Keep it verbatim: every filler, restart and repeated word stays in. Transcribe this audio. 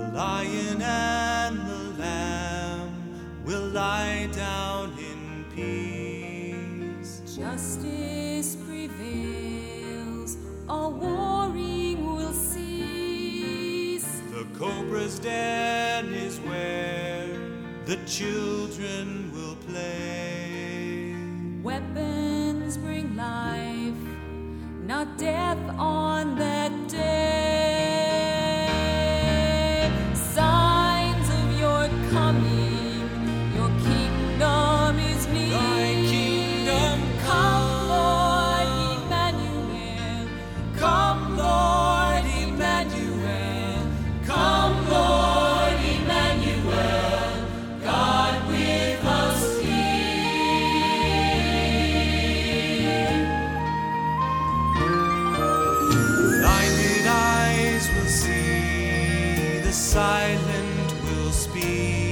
Lion and the lamb will lie down in peace. Justice prevails, all warring will cease. The cobra's den is where the children will play. Weapons bring life, not death on that day. Signs of your coming, your kingdom is near. Thy kingdom Come, Lord Emmanuel. Come, Lord Emmanuel. Come, Lord Emmanuel. God with us here. Blinded eyes will see, the silent will speak.